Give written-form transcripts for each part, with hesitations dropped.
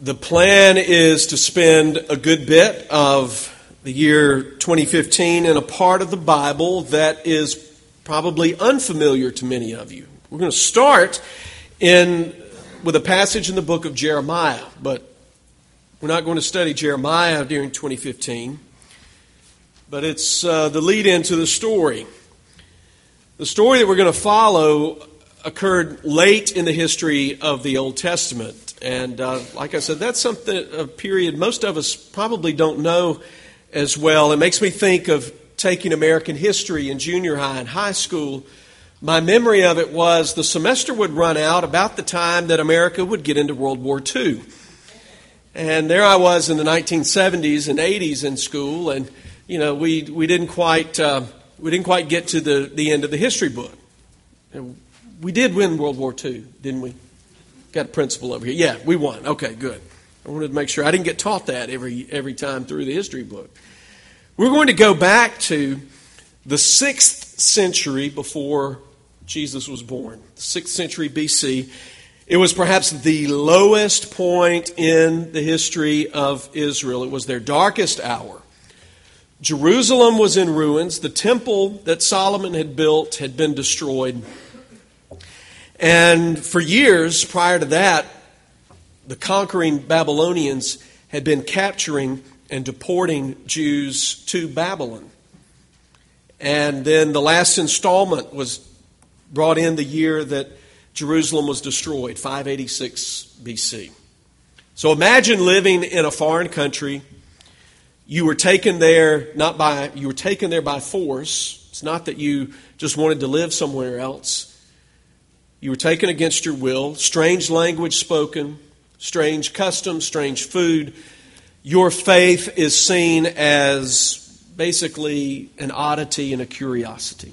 The plan is to spend a good bit of the year 2015 in a part of the Bible that is probably unfamiliar to many of you. We're going to start with a passage in the book of Jeremiah, but we're not going to study Jeremiah during 2015, but it's the lead into the story. The story that we're going to follow occurred late in the history of the Old Testament. And like I said, that's a period most of us probably don't know as well. It makes me think of taking American history in junior high and high school. My memory of it was the semester would run out about the time that America would get into World War II. And there I was in the 1970s and 80s in school, and we didn't quite get to the end of the history book. And we did win World War II, didn't we? Got a principal over here. Yeah, we won. Okay, good. I wanted to make sure I didn't get taught that every time through the history book. We're going to go back to the 6th century before Jesus was born, the 6th century BC. It was perhaps the lowest point in the history of Israel. It was their darkest hour. Jerusalem was in ruins. The temple that Solomon had built had been destroyed. And for years prior to that, the conquering Babylonians had been capturing and deporting Jews to Babylon. And then the last installment was brought in the year that Jerusalem was destroyed, 586 BC. So imagine living in a foreign country. You were taken there by force. It's not that you just wanted to live somewhere else. You were taken against your will, strange language spoken, strange customs, strange food. Your faith is seen as basically an oddity and a curiosity.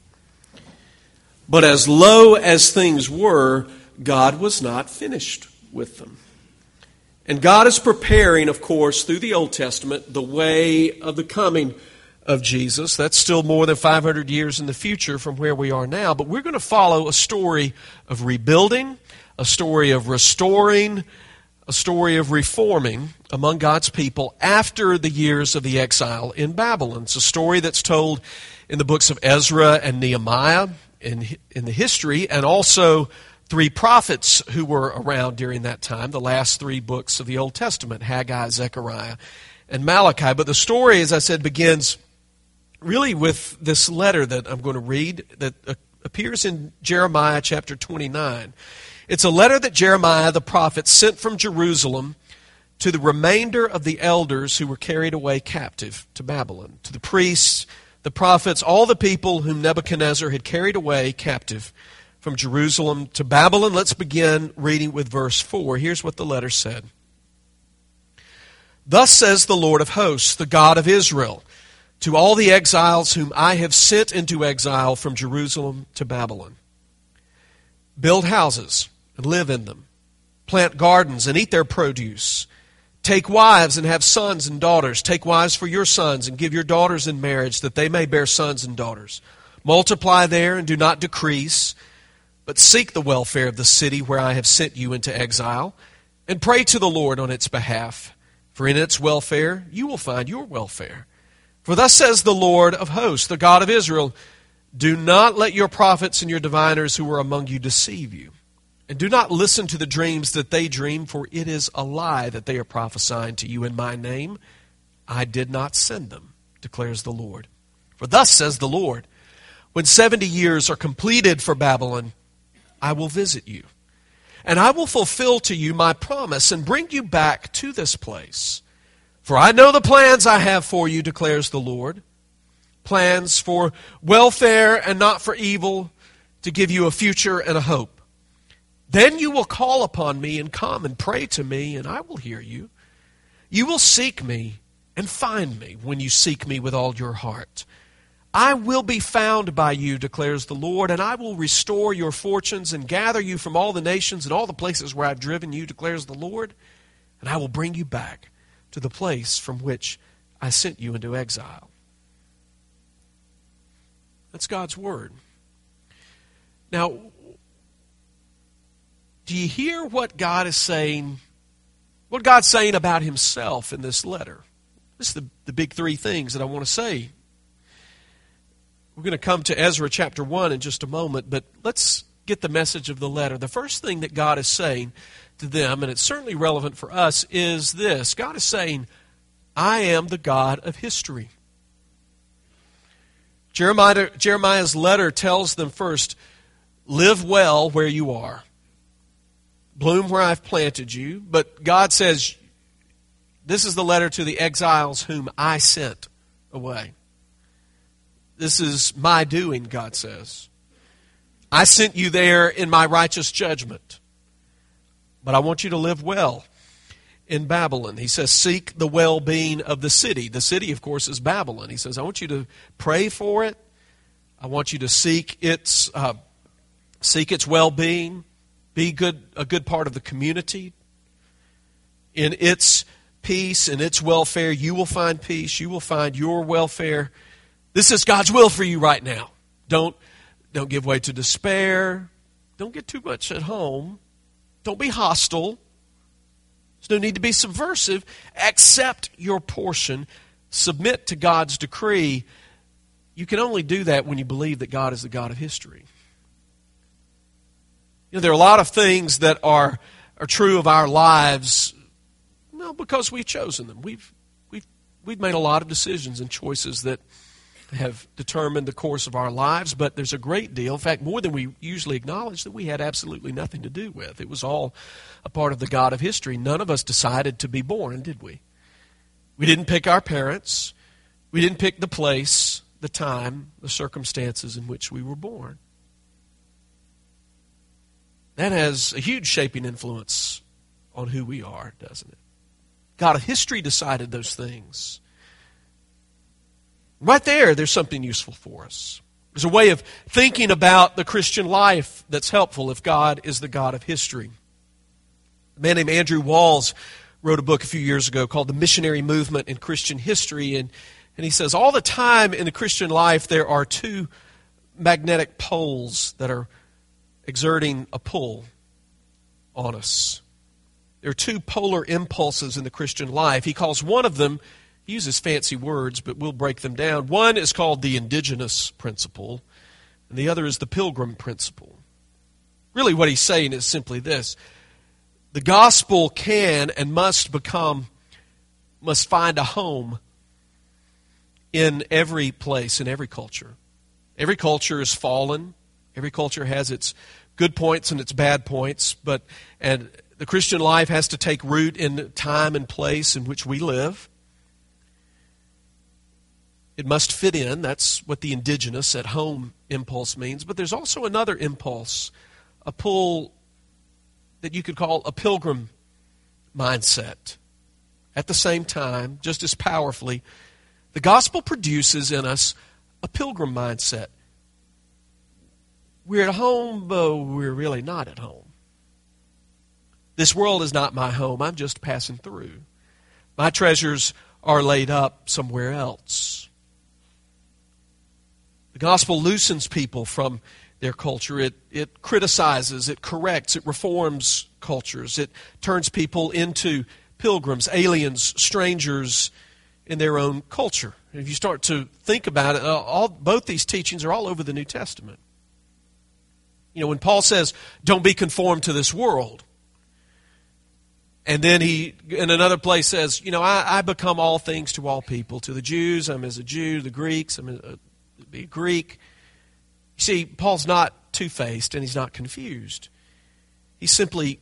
But as low as things were, God was not finished with them. And God is preparing, of course, through the Old Testament, the way of the coming of Jesus. That's still more than 500 years in the future from where we are now. But we're going to follow a story of rebuilding, a story of restoring, a story of reforming among God's people after the years of the exile in Babylon. It's a story that's told in the books of Ezra and Nehemiah in the history, and also 3 prophets who were around during that time, the last 3 books of the Old Testament, Haggai, Zechariah, and Malachi. But the story, as I said, begins really with this letter that I'm going to read that appears in Jeremiah chapter 29. It's a letter that Jeremiah the prophet sent from Jerusalem to the remainder of the elders who were carried away captive to Babylon, to the priests, the prophets, all the people whom Nebuchadnezzar had carried away captive from Jerusalem to Babylon. Let's begin reading with verse 4. Here's what the letter said. Thus says the Lord of hosts, the God of Israel, to all the exiles whom I have sent into exile from Jerusalem to Babylon. Build houses and live in them. Plant gardens and eat their produce. Take wives and have sons and daughters. Take wives for your sons and give your daughters in marriage that they may bear sons and daughters. Multiply there and do not decrease, but seek the welfare of the city where I have sent you into exile, and pray to the Lord on its behalf. For in its welfare you will find your welfare. For thus says the Lord of hosts, the God of Israel, do not let your prophets and your diviners who are among you deceive you. And do not listen to the dreams that they dream, for it is a lie that they are prophesying to you in my name. I did not send them, declares the Lord. For thus says the Lord, when 70 years are completed for Babylon, I will visit you. And I will fulfill to you my promise and bring you back to this place. For I know the plans I have for you, declares the Lord. Plans for welfare and not for evil, to give you a future and a hope. Then you will call upon me and come and pray to me, and I will hear you. You will seek me and find me when you seek me with all your heart. I will be found by you, declares the Lord, and I will restore your fortunes and gather you from all the nations and all the places where I've driven you, declares the Lord, and I will bring you back to the place from which I sent you into exile. That's God's word. Now, do you hear what God is saying What God's saying about himself in this letter. This is the big three things that I want to say. We're going to come to Ezra chapter 1 in just a moment, but let's get the message of the letter. The first thing that God is saying to them, and it's certainly relevant for us, is this. God is saying, I am the God of history. Jeremiah's letter tells them first, live well where you are. Bloom where I've planted you. But God says, this is the letter to the exiles whom I sent away. This is my doing, God says. I sent you there in my righteous judgment. But I want you to live well in Babylon. He says, seek the well-being of the city. The city, of course, is Babylon. He says, I want you to pray for it. I want you to seek its well-being. Be a good part of the community. In its peace, in its welfare, you will find peace. You will find your welfare. This is God's will for you right now. Don't give way to despair. Don't get too much at home. Don't be hostile. There's no need to be subversive. Accept your portion. Submit to God's decree. You can only do that when you believe that God is the God of history. There are a lot of things that are true of our lives, because we've chosen them. We've made a lot of decisions and choices that have determined the course of our lives, but there's a great deal, in fact, more than we usually acknowledge, that we had absolutely nothing to do with. It was all a part of the God of history. None of us decided to be born, did we? We didn't pick our parents. We didn't pick the place, the time, the circumstances in which we were born. That has a huge shaping influence on who we are, doesn't it? God of history decided those things. Right there's something useful for us. There's a way of thinking about the Christian life that's helpful if God is the God of history. A man named Andrew Walls wrote a book a few years ago called The Missionary Movement in Christian History, and he says all the time in the Christian life there are two magnetic poles that are exerting a pull on us. There are two polar impulses in the Christian life. He calls one of them, he uses fancy words, but we'll break them down. One is called the indigenous principle, and the other is the pilgrim principle. Really what he's saying is simply this. The gospel can and must find a home in every place, in every culture. Every culture is fallen. Every culture has its good points and its bad points, and the Christian life has to take root in the time and place in which we live. It must fit in. That's what the indigenous, at home impulse means. But there's also another impulse, a pull that you could call a pilgrim mindset. At the same time, just as powerfully, the gospel produces in us a pilgrim mindset. We're at home, but we're really not at home. This world is not my home. I'm just passing through. My treasures are laid up somewhere else. The gospel loosens people from their culture. It criticizes, it corrects, it reforms cultures. It turns people into pilgrims, aliens, strangers in their own culture. And if you start to think about it, both these teachings are all over the New Testament. When Paul says, don't be conformed to this world, and then he, in another place, says, I become all things to all people. To the Jews, I'm as a Jew. The Greeks, I'm a Greek. You see, Paul's not two-faced and he's not confused. He's simply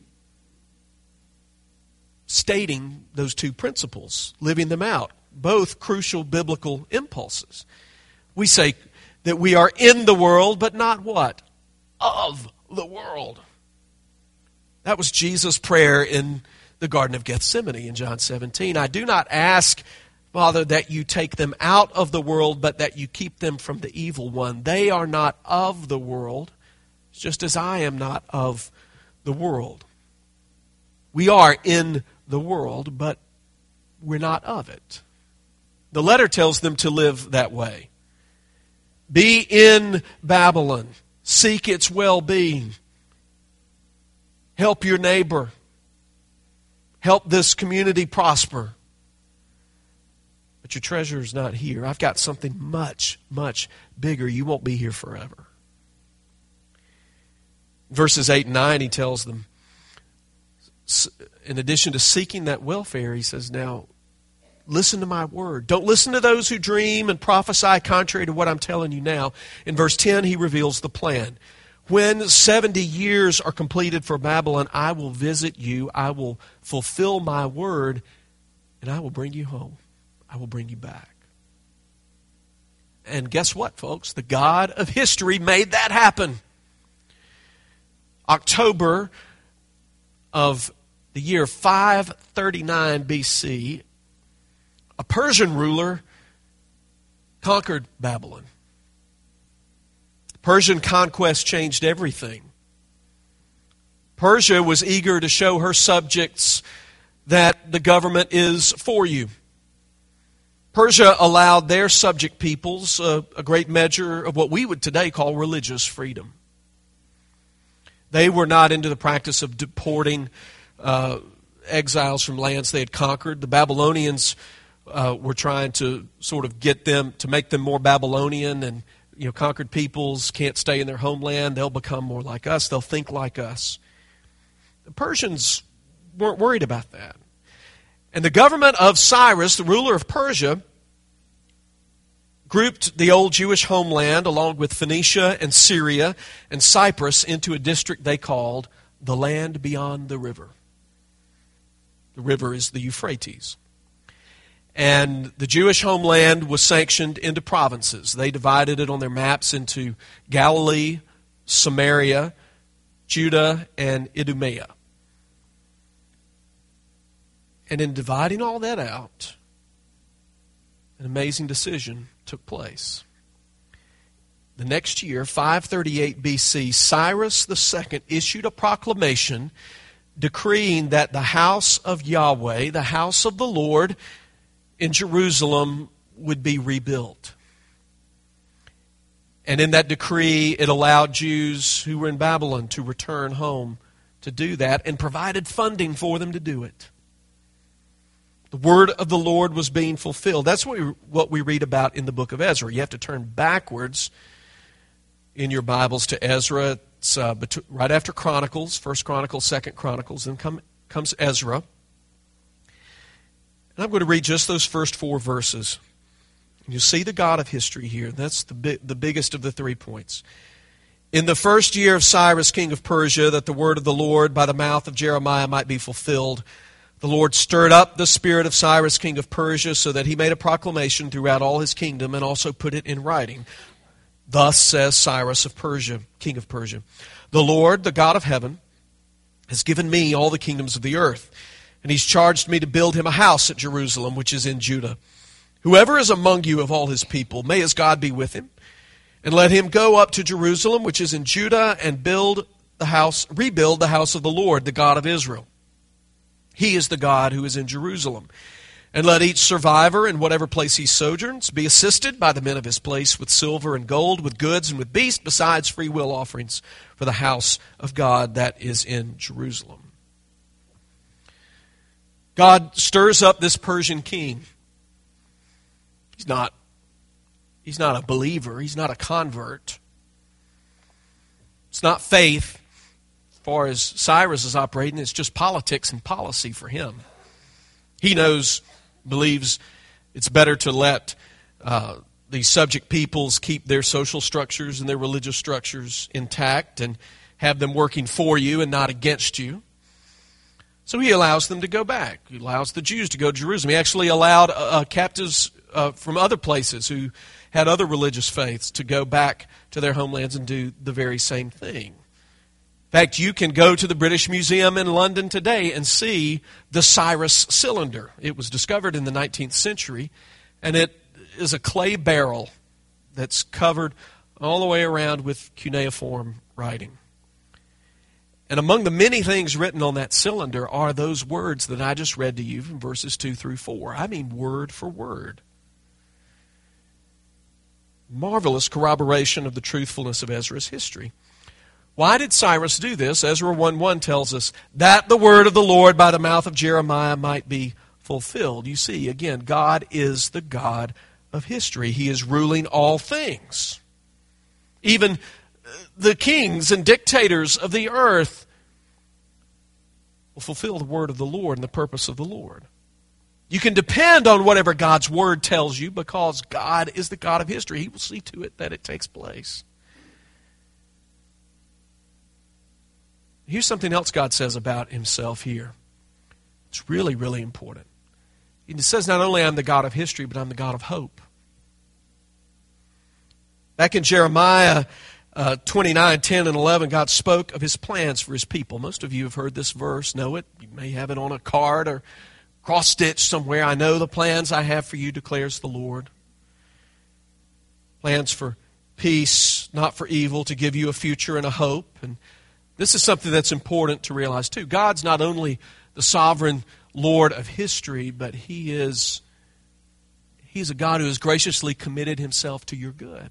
stating those two principles, living them out, both crucial biblical impulses. We say that we are in the world, but not what? Of the world. That was Jesus' prayer in the Garden of Gethsemane in John 17. I do not ask, Father, that you take them out of the world, but that you keep them from the evil one. They are not of the world, just as I am not of the world. We are in the world, but we're not of it. The letter tells them to live that way. Be in Babylon. Seek its well-being. Help your neighbor. help this community prosper. But your treasure is not here. I've got something much, much bigger. You won't be here forever. Verses 8 and 9, he tells them, in addition to seeking that welfare, he says, now, listen to my word. Don't listen to those who dream and prophesy contrary to what I'm telling you now. In verse 10, he reveals the plan. When 70 years are completed for Babylon, I will visit you, I will fulfill my word, and I will bring you home. I will bring you back. And guess what, folks? The God of history made that happen. October of the year 539 BC, a Persian ruler conquered Babylon. Persian conquest changed everything. Persia was eager to show her subjects that the government is for you. Persia allowed their subject peoples a great measure of what we would today call religious freedom. They were not into the practice of deporting exiles from lands they had conquered. The Babylonians were trying to sort of get them, to make them more Babylonian, and conquered peoples can't stay in their homeland. They'll become more like us. They'll think like us. The Persians weren't worried about that. And the government of Cyrus, the ruler of Persia, grouped the old Jewish homeland along with Phoenicia and Syria and Cyprus into a district they called the land beyond the river. The river is the Euphrates. And the Jewish homeland was sanctioned into provinces. They divided it on their maps into Galilee, Samaria, Judah, and Idumea. And in dividing all that out, an amazing decision took place. The next year, 538 BC, Cyrus II issued a proclamation decreeing that the house of Yahweh, the house of the Lord in Jerusalem, would be rebuilt. And in that decree, it allowed Jews who were in Babylon to return home to do that and provided funding for them to do it. The word of the Lord was being fulfilled. That's what we read about in the book of Ezra. You have to turn backwards in your Bibles to Ezra. It's right after Chronicles, 1 Chronicles, 2 Chronicles, then comes Ezra. And I'm going to read just those first 4 verses. You see the God of history here. That's the biggest of the 3 points. In the first year of Cyrus, king of Persia, that the word of the Lord by the mouth of Jeremiah might be fulfilled, the Lord stirred up the spirit of Cyrus, king of Persia, so that he made a proclamation throughout all his kingdom and also put it in writing. Thus says Cyrus of Persia, king of Persia, the Lord, the God of heaven, has given me all the kingdoms of the earth, and he's charged me to build him a house at Jerusalem, which is in Judah. Whoever is among you of all his people, may his God be with him, and let him go up to Jerusalem, which is in Judah, and rebuild the house of the Lord, the God of Israel. He is the God who is in Jerusalem. And let each survivor in whatever place he sojourns be assisted by the men of his place with silver and gold, with goods and with beasts, besides free will offerings for the house of God that is in Jerusalem. God stirs up this Persian king. He's not a believer. He's not a convert. It's not faith. As far as Cyrus is operating, it's just politics and policy for him. He believes it's better to let these subject peoples keep their social structures and their religious structures intact and have them working for you and not against you. So he allows them to go back. He allows the Jews to go to Jerusalem. He actually allowed captives from other places who had other religious faiths to go back to their homelands and do the very same thing. In fact, you can go to the British Museum in London today and see the Cyrus cylinder. It was discovered in the 19th century, and it is a clay barrel that's covered all the way around with cuneiform writing. And among the many things written on that cylinder are those words that I just read to you from verses 2 through 4. I mean word for word. Marvelous corroboration of the truthfulness of Ezra's history. Why did Cyrus do this? Ezra 1:1 tells us that the word of the Lord by the mouth of Jeremiah might be fulfilled. You see, again, God is the God of history. He is ruling all things. Even the kings and dictators of the earth will fulfill the word of the Lord and the purpose of the Lord. You can depend on whatever God's word tells you because God is the God of history. He will see to it that it takes place. Here's something else God says about himself here. It's really, really important. He says not only I'm the God of history, but I'm the God of hope. Back in Jeremiah 29:10 and 11, God spoke of his plans for his people. Most of you have heard this verse, know it. You may have it on a card or cross-stitched somewhere. I know the plans I have for you, declares the Lord. Plans for peace, not for evil, to give you a future and a hope. And this is something that's important to realize too. God's not only the sovereign Lord of history, but He's a God who has graciously committed himself to your good.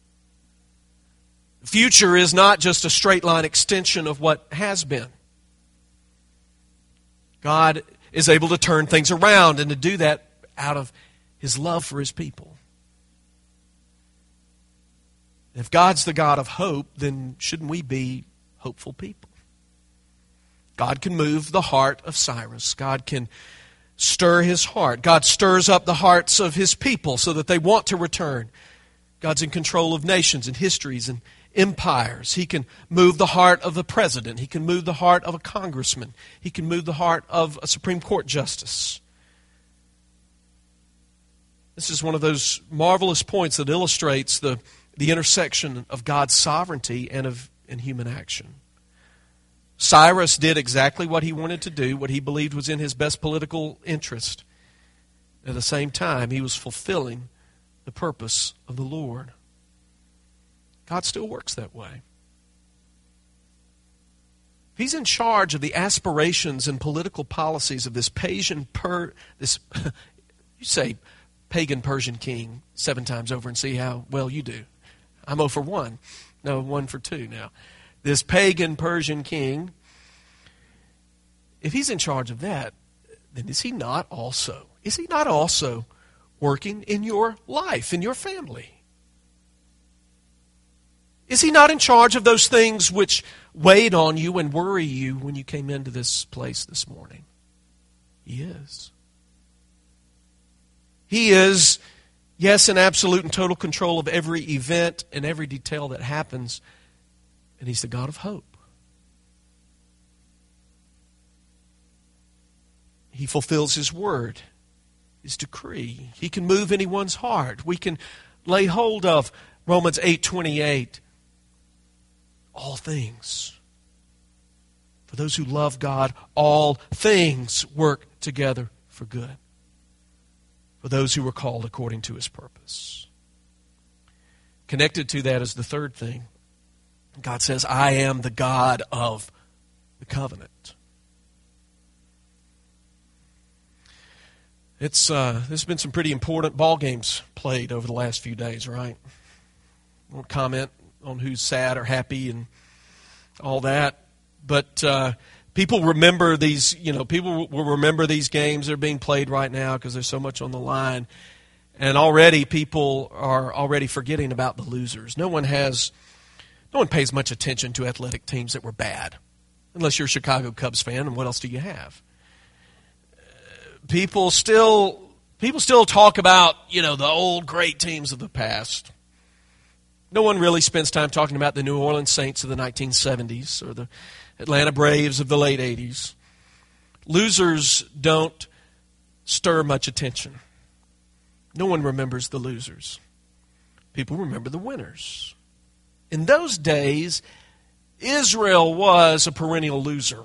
The future is not just a straight line extension of what has been. God is able to turn things around and to do that out of His love for His people. If God's the God of hope, then shouldn't we be hopeful people? God can move the heart of Cyrus. God can stir his heart. God stirs up the hearts of His people so that they want to return. God's in control of nations and histories and empires. He can move the heart of the president. He can move the heart of a congressman. He can move the heart of a Supreme Court justice. This is one of those marvelous points that illustrates the intersection of God's sovereignty and human action. Cyrus did exactly what he wanted to do, what he believed was in his best political interest. At the same time, he was fulfilling the purpose of the Lord. God still works that way. He's in charge of the aspirations and political policies of this you say pagan Persian king 7 times over and see how well you do. I'm 0 for 1. No, 1 for 2 now. This pagan Persian king, if he's in charge of that, then is he not also working in your life, in your family? Is he not in charge of those things which weighed on you and worry you when you came into this place this morning? He is. He is, yes, in absolute and total control of every event and every detail that happens. And He's the God of hope. He fulfills His word, His decree. He can move anyone's heart. We can lay hold of Romans 8:28. All things. For those who love God, all things work together for good. For those who were called according to His purpose. Connected to that is the third thing. God says, I am the God of the covenant. There's been some pretty important ball games played over the last few days, right? I won't comment on who's sad or happy and all that. But people remember these, people will remember these games that are being played right now because there's so much on the line. And already people are already forgetting about the losers. No one pays much attention to athletic teams that were bad. Unless you're a Chicago Cubs fan, and what else do you have? People still talk about, the old great teams of the past. No one really spends time talking about the New Orleans Saints of the 1970s or the Atlanta Braves of the late 80s. Losers don't stir much attention. No one remembers the losers. People remember the winners. In those days, Israel was a perennial loser.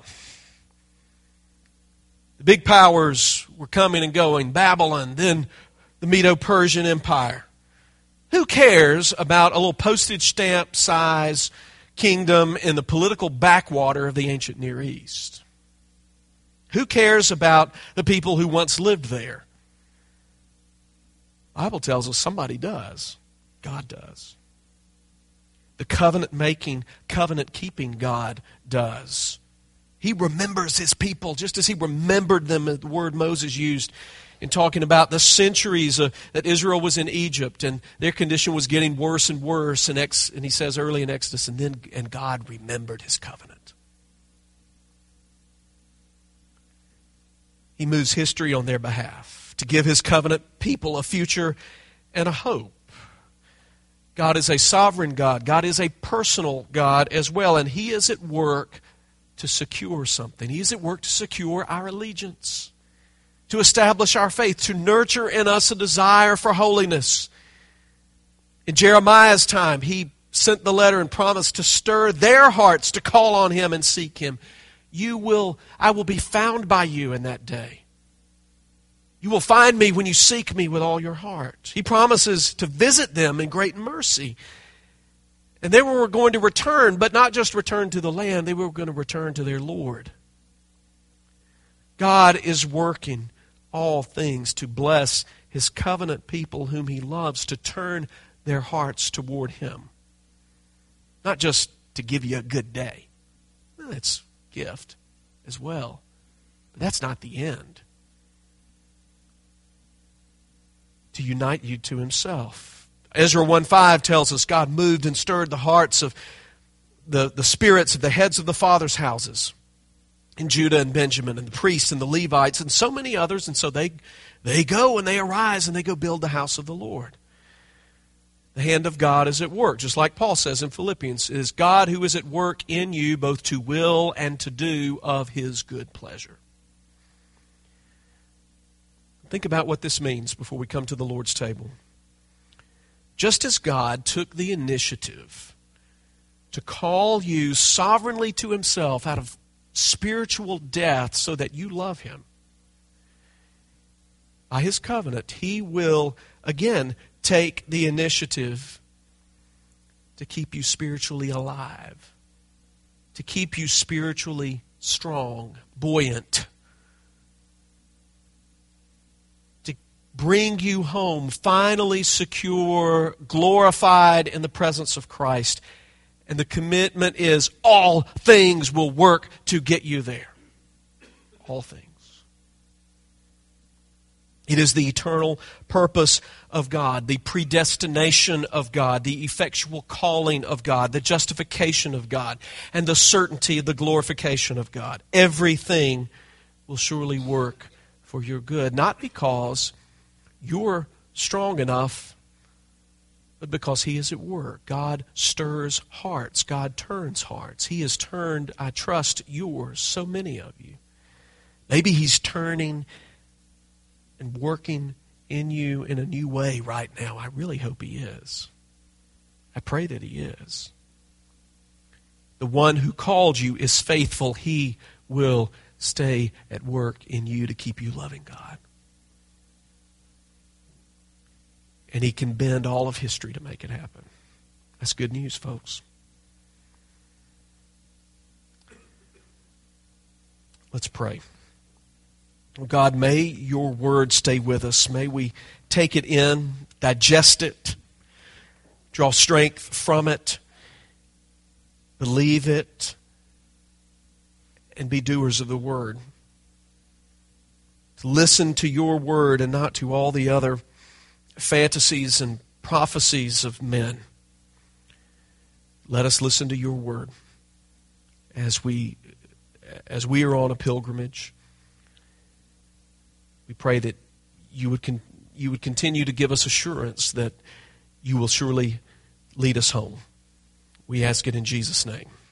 The big powers were coming and going. Babylon, then the Medo-Persian Empire. Who cares about a little postage stamp size kingdom in the political backwater of the ancient Near East? Who cares about the people who once lived there? The Bible tells us somebody does. God does. the covenant-making, covenant-keeping God does. He remembers His people just as He remembered them, the word Moses used in talking about the centuries that Israel was in Egypt, and their condition was getting worse and worse. And He says early in Exodus, and God remembered His covenant. He moves history on their behalf to give His covenant people a future and a hope. God is a sovereign God. God is a personal God as well, and He is at work to secure something. He is at work to secure our allegiance, to establish our faith, to nurture in us a desire for holiness. In Jeremiah's time, he sent the letter and promised to stir their hearts to call on Him and seek Him. I will be found by you in that day. You will find me when you seek me with all your heart. He promises to visit them in great mercy. And they were going to return, but not just return to the land, they were going to return to their Lord. God is working all things to bless His covenant people whom He loves, to turn their hearts toward Him. Not just to give you a good day. That's a gift as well. But that's not the end. To unite you to Himself. Ezra 1:5 tells us God moved and stirred the hearts of the spirits of the heads of the fathers' houses in Judah and Benjamin, and the priests and the Levites and so many others. And so they go and they arise and they go build the house of the Lord. The hand of God is at work, just like Paul says in Philippians. It is God who is at work in you both to will and to do of His good pleasure. Think about what this means before we come to the Lord's table. Just as God took the initiative to call you sovereignly to Himself out of spiritual death so that you love Him, by His covenant, He will again take the initiative to keep you spiritually alive, to keep you spiritually strong, buoyant, bring you home, finally secure, glorified in the presence of Christ. And the commitment is all things will work to get you there. All things. It is the eternal purpose of God, the predestination of God, the effectual calling of God, the justification of God, and the certainty of the glorification of God. Everything will surely work for your good, not because you're strong enough, but because He is at work. God stirs hearts. God turns hearts. He has turned, I trust, yours, so many of you. Maybe He's turning and working in you in a new way right now. I really hope He is. I pray that He is. The one who called you is faithful. He will stay at work in you to keep you loving God. And He can bend all of history to make it happen. That's good news, folks. Let's pray. God, may Your Word stay with us. May we take it in, digest it, draw strength from it, believe it, and be doers of the Word. To listen to Your Word and not to all the other fantasies and prophecies of men. Let us listen to Your Word as we are on a pilgrimage. We pray that you would continue to give us assurance that You will surely lead us home. We ask it in Jesus' name.